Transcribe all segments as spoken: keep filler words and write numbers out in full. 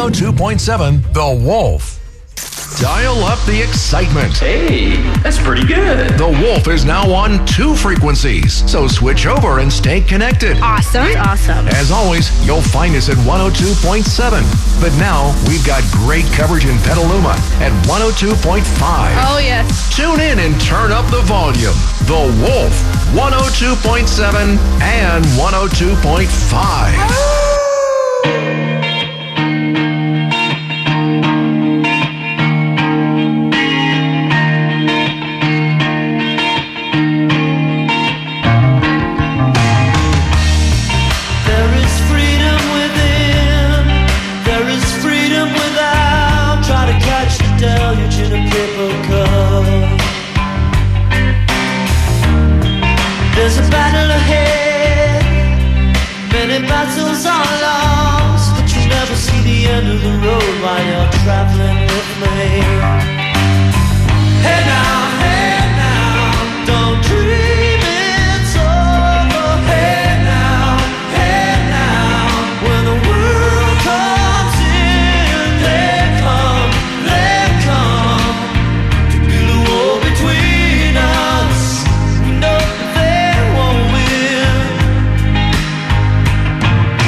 oh two point seven The Wolf. Dial up the excitement. Hey, that's pretty good. The Wolf is now on two frequencies, so switch over and stay connected. Awesome. Awesome. As always, you'll find us at one oh two point seven. But now we've got great coverage in Petaluma at one oh two point five. Oh, yes. Tune in and turn up the volume. The Wolf, one oh two point seven and one oh two point five. deluge in a paper cup. There's a battle ahead, many battles are lost, but you never see the end of the road while you're traveling with me. Hey now, hey now, don't dream it's over. Hey now, hey now, when the world comes in, they come, they come to build a wall between us. We know that they won't win.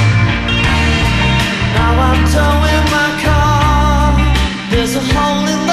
Now I'm towing my car, there's a hole in the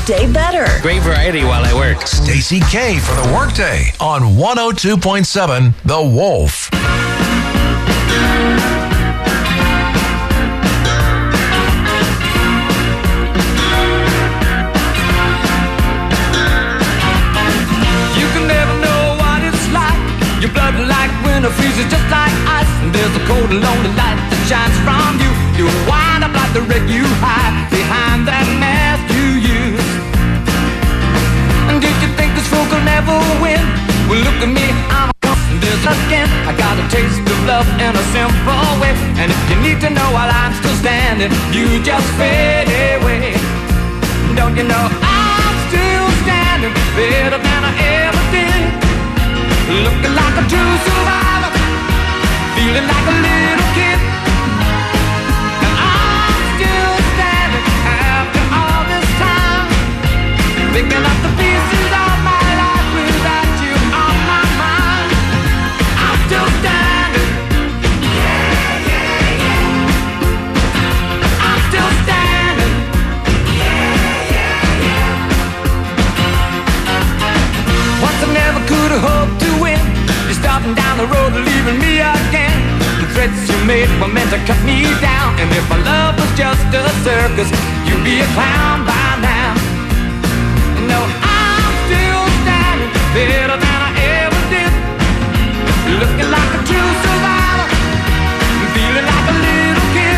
day better. Great variety while I work. Stacy K for the Workday on one oh two point seven The Wolf. You can never know what it's like. Your blood like winter freezes just like ice. And there's a cold and lonely light that shines from you. You wind up like the wreck you hide behind that mask you use. And did you think this fool could never win? Well, look at me, I'm a this again. I got a taste of love in a simple way. And if you need to know while I'm still standing, you just fade away. Don't you know I'm still standing better than I ever did? Looking like a true survivor, feeling like a little kid. And I'm still standing after all this time, picking up the pieces of my life without you on my mind. I'm still standing. Yeah, yeah, yeah. I'm still standing. Yeah, yeah, yeah. Once I never could have hoped to win. You're starting down the road and leaving me again. The threats you made were meant to cut me down. And if my love was just a circus, you'd be a clown by now. No, I'm still standing better than I ever did. Looking like a true survivor, feeling like a little kid.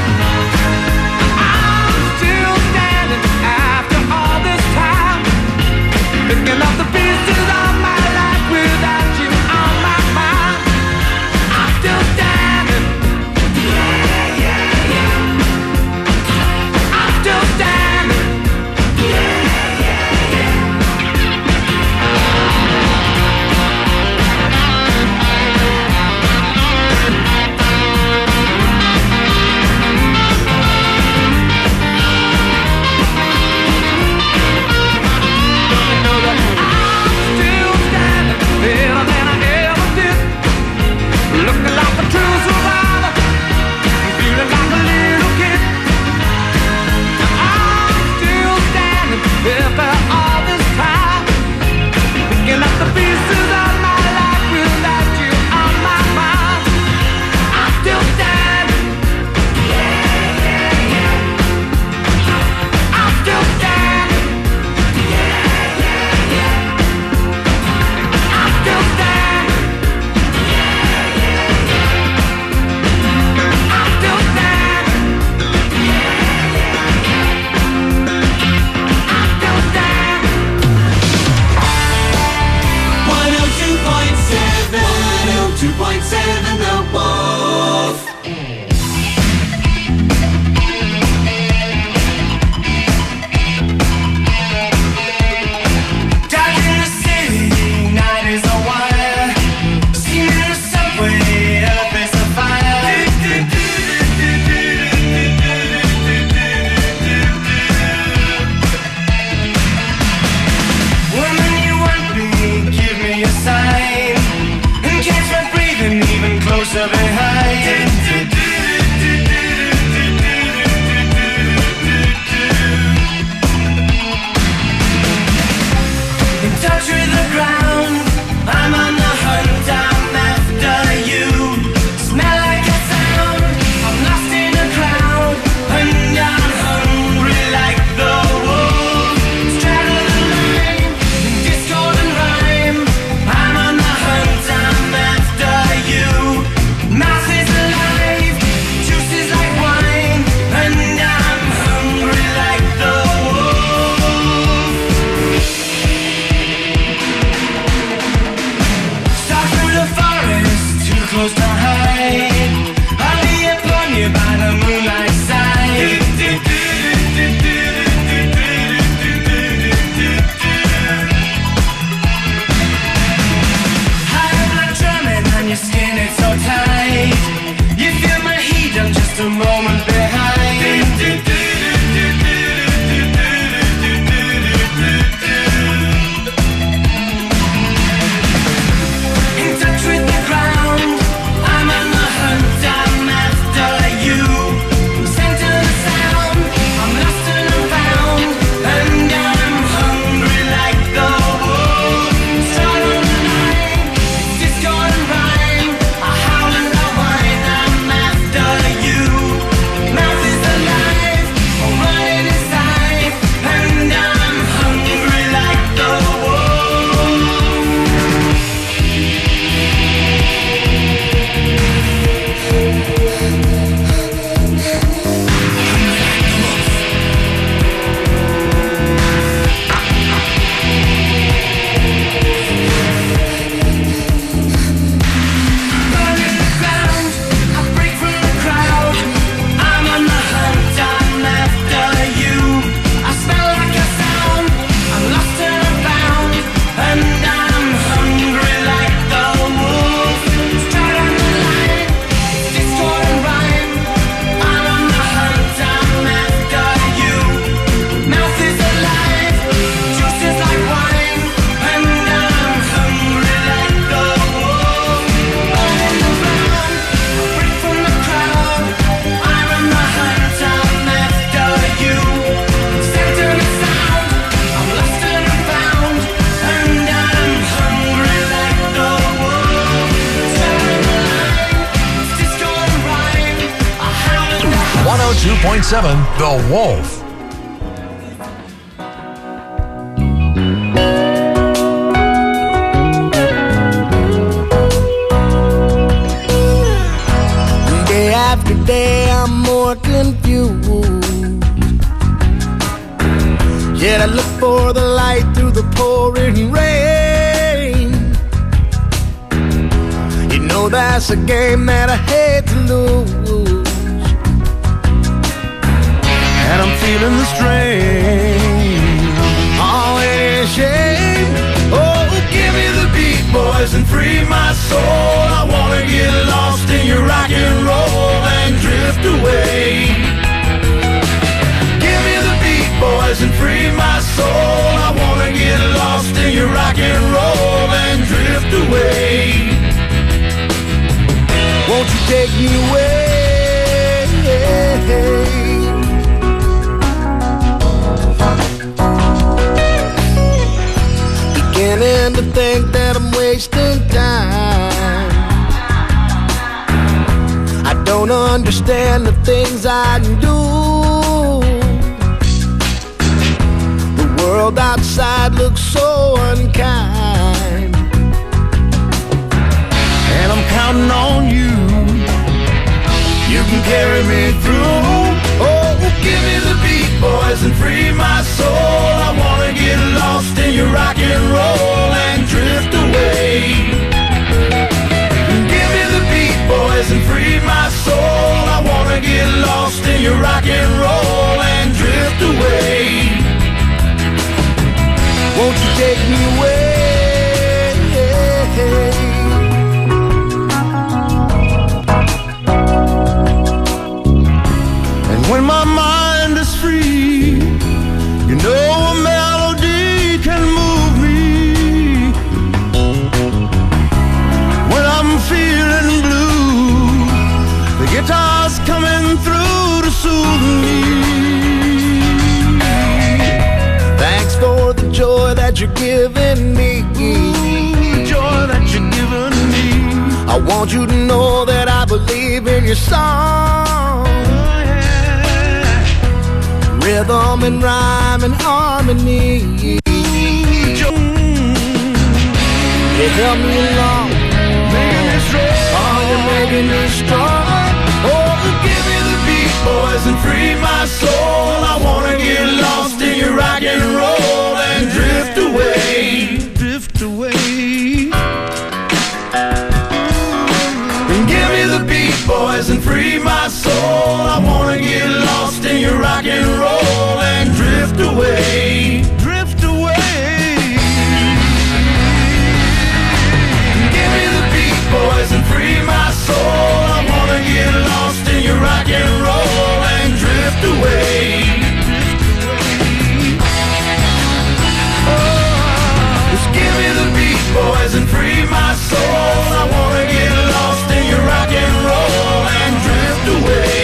I'm still standing after all this time, picking up the pieces of my life without you on my mind. I'm still standing. Yeah, yeah, yeah. I'm still standing. Yeah, two point seven The Wolf. Day after day I'm more confused, yet I look for the light through the pouring rain. You know that's a game that I hate to lose, and I'm feeling the strain. Oh, ain't it a shame? Oh, give me the beat, boys, and free my soul. I wanna get lost in your rock and roll and drift away. Give me the beat, boys, and free my soul. I wanna get lost in your rock and roll and drift away. Won't you take me away? Beginning to think that I'm wasting time. I don't understand the things I can do. The world outside looks so unkind, and I'm counting on you. You can carry me through. Oh, give me the beat, boys, and free my soul. I wanna get lost in your rock and roll and drift away. Give me the beat, boys, and free my soul. I wanna get lost in your rock and roll and drift away. Won't you take me away? When my mind is free, you know a melody can move me. When I'm feeling blue, the guitar's coming through to soothe me. Thanks for the joy that you're giving me. The joy that you're giving me. I want you to know that I believe in your song. Rhythm and rhyme and harmony. You help me along, making me strong. Oh, you're making me strong. Oh, give me the beat, boys, and free my soul. I wanna get lost in your rock and roll and drift away, drift away. And give me the beat, boys, and free my soul. I wanna get lost in your rock and roll and drift away, drift away. Give me the beat, boys, and free my soul. I wanna get lost in your rock and roll and drift away. Oh, just give me the beat, boys, and free my soul. I wanna get lost in your rock and roll and drift away.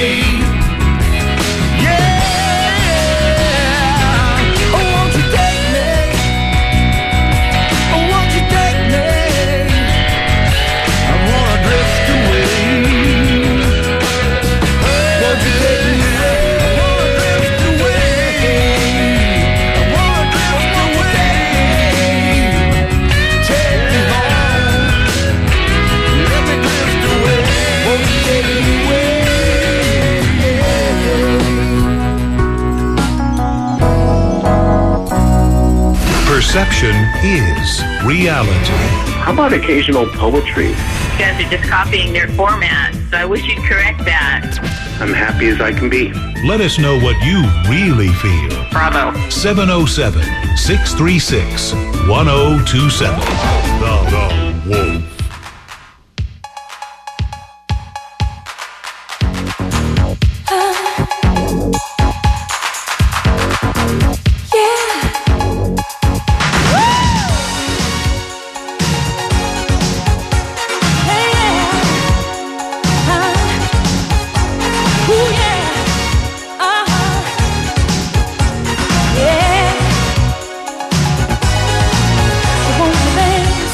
Perception is reality. How about occasional poetry? You guys are just copying their format, so I wish you'd correct that. I'm happy as I can be. Let us know what you really feel. Bravo. seven oh seven, six three six, one oh two seven. The, the Wolf. Won't you dance?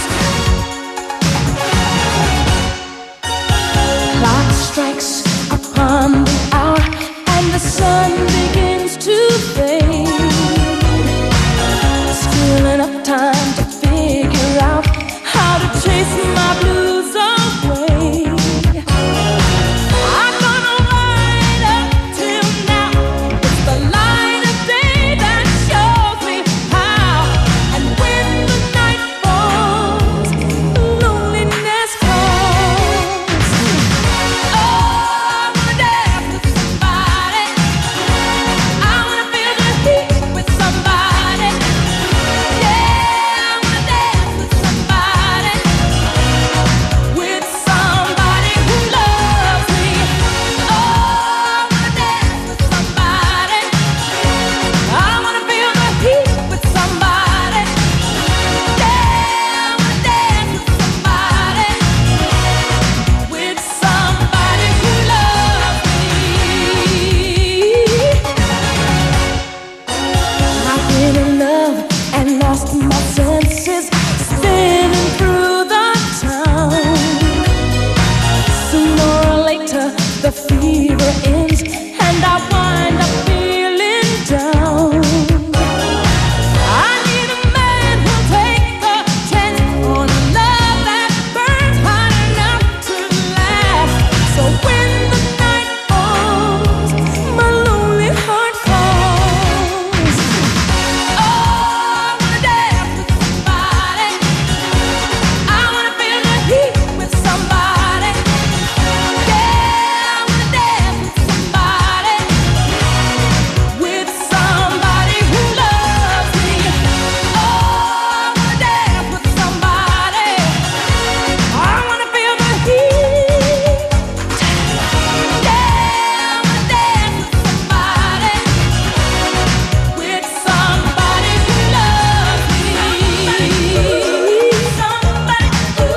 lost my senses, spinning through the town. Sooner or later, the fever ends, and I wind up feeling down. I need a man who'll take the chance on a love that burns hot enough to last. So when the night falls, my lonely heart calls. Oh, I wanna dance with somebody. I wanna feel the heat with somebody. Yeah, I wanna dance with somebody. With somebody who loves me. Oh, I wanna dance with somebody. I wanna feel the heat. Yeah, I wanna dance with somebody. With somebody who loves me. Somebody who,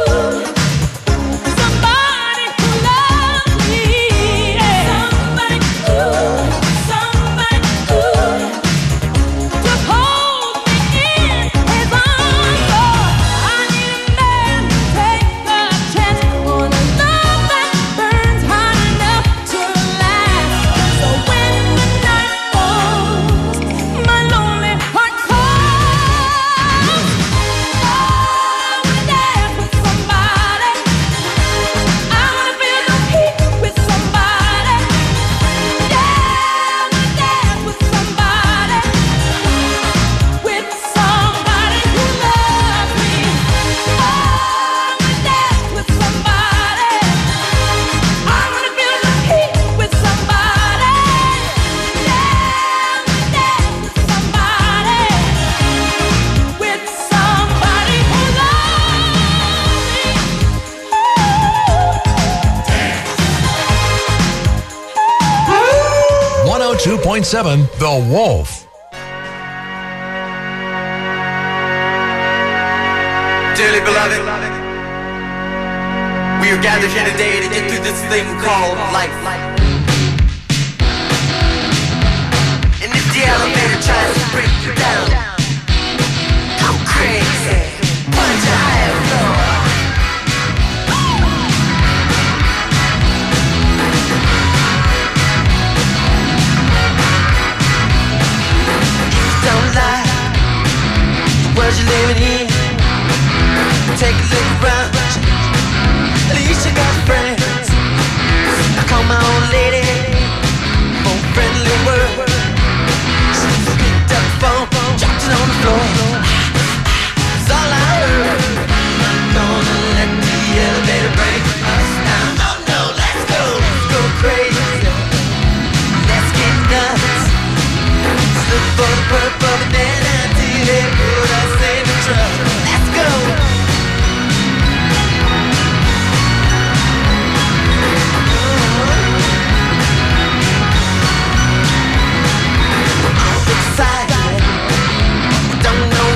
somebody who loves me. Somebody who, somebody who just hold me in his arms. Oh, I need a man to take the chance on a love that burns hot enough to last. So when the night falls, my lonely heart calls. Oh, I wanna dance with somebody. I wanna feel the heat with somebody. Yeah, I wanna dance with somebody. With somebody who loves me. Oh, I wanna dance with somebody. I wanna feel the heat with somebody. Yeah, I wanna dance with somebody. With somebody who loves one oh two point seven The Wolf. Dearly beloved, we are gathered here today to get through this thing called life. And if the elevator tries to break you down, go crazy, punch a higher floor. Don't lie, the world you're living in. Take a look around, at least you got friends. I call my old lady for a friendly word. She picked up the phone, dropped it on the floor. It's all I heard. I'm not gonna let the elevator break us down. No, no, let's go, let's go crazy. Let's get nuts. Let's look for the purple banana till they put us in the truck. Let's go. Don't know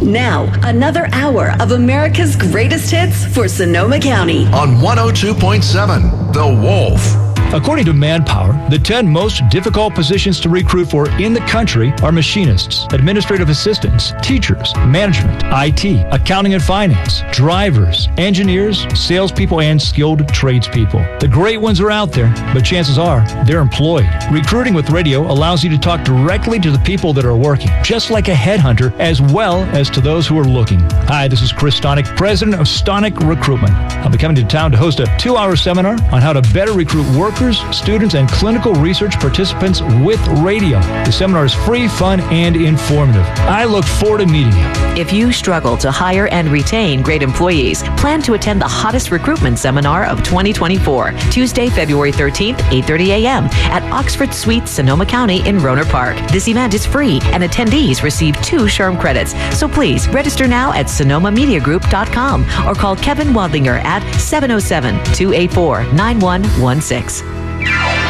Now, another hour of America's greatest hits for Sonoma County. On one oh two point seven, The Wolf. According to Manpower, the ten most difficult positions to recruit for in the country are machinists, administrative assistants, teachers, management, I T, accounting and finance, drivers, engineers, salespeople, and skilled tradespeople. The great ones are out there, but chances are they're employed. Recruiting with radio allows you to talk directly to the people that are working, just like a headhunter, as well as to those who are looking. Hi, this is Chris Stonick, president of Stonick Recruitment. I'll be coming to town to host a two-hour seminar on how to better recruit workers, students, and clinical research participants with radio. The seminar is free, fun, and informative. I look forward to meeting you. If you struggle to hire and retain great employees, plan to attend the hottest recruitment seminar of twenty twenty-four, Tuesday, February thirteenth, eight thirty a.m. at Oxford Suites, Sonoma County in Rohnert Park. This event is free, and attendees receive two SHRM credits. So please register now at sonoma media group dot com or call Kevin Wadlinger at seven oh seven, two eight four, nine one one six.